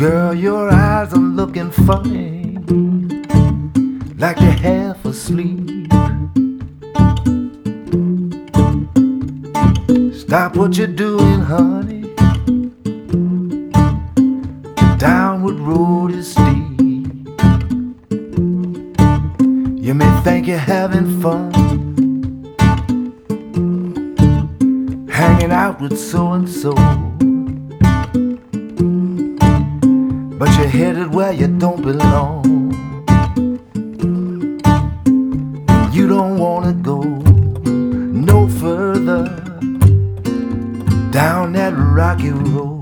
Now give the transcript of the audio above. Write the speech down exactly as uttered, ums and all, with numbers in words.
Girl, your eyes are looking funny, like they're half asleep. Stop what you're doing, honey. The downward road is steep. You may think you're having fun, hanging out with so-and-so, but you're headed where you don't belong. You don't wanna go no further down that rocky road.